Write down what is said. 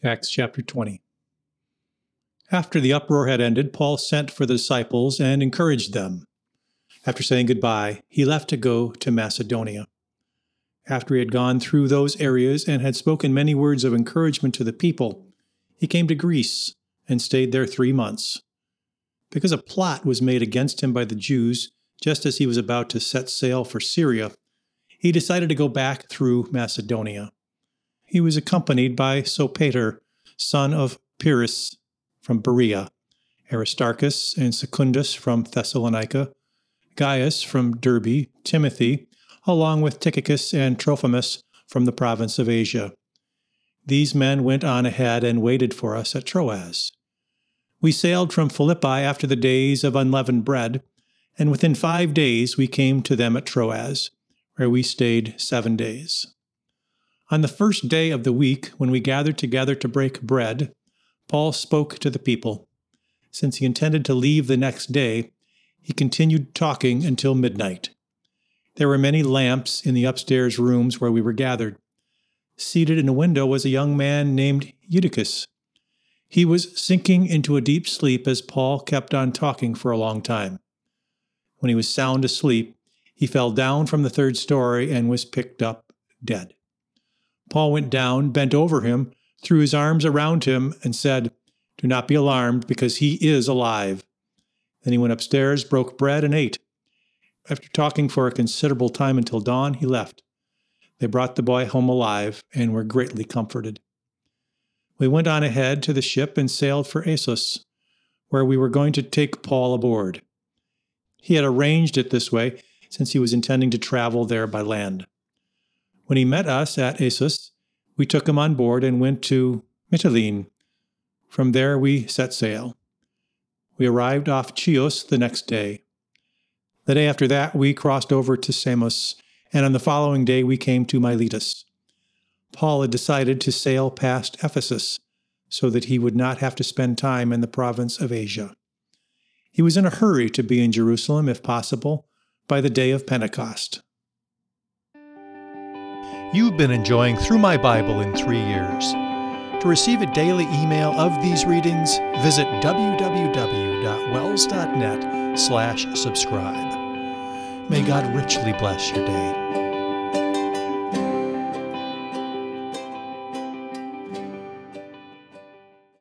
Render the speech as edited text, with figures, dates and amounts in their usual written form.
Acts chapter 20. After the uproar had ended, Paul sent for the disciples and encouraged them. After saying goodbye, he left to go to Macedonia. After he had gone through those areas and had spoken many words of encouragement to the people, he came to Greece and stayed there 3 months. Because a plot was made against him by the Jews just as he was about to set sail for Syria, he decided to go back through Macedonia. He was accompanied by Sopater, son of Pyrrhus from Berea, Aristarchus and Secundus from Thessalonica, Gaius from Derbe, Timothy, along with Tychicus and Trophimus from the province of Asia. These men went on ahead and waited for us at Troas. We sailed from Philippi after the days of unleavened bread, and within 5 days we came to them at Troas, where we stayed 7 days. On the first day of the week, when we gathered together to break bread, Paul spoke to the people. Since he intended to leave the next day, he continued talking until midnight. There were many lamps in the upstairs rooms where we were gathered. Seated in a window was a young man named Eutychus. He was sinking into a deep sleep as Paul kept on talking for a long time. When he was sound asleep, he fell down from the 3rd story and was picked up dead. Paul went down, bent over him, threw his arms around him, and said, "Do not be alarmed, because he is alive." Then he went upstairs, broke bread, and ate. After talking for a considerable time until dawn, he left. They brought the boy home alive and were greatly comforted. We went on ahead to the ship and sailed for Assos, where we were going to take Paul aboard. He had arranged it this way, since he was intending to travel there by land. When he met us at Assos, we took him on board and went to Mytilene. From there we set sail. We arrived off Chios the next day. The day after that, we crossed over to Samos, and on the following day we came to Miletus. Paul had decided to sail past Ephesus, so that he would not have to spend time in the province of Asia. He was in a hurry to be in Jerusalem, if possible, by the day of Pentecost. You've been enjoying Through My Bible in 3 Years. To receive a daily email of these readings, visit www.wells.net/subscribe. May God richly bless your day.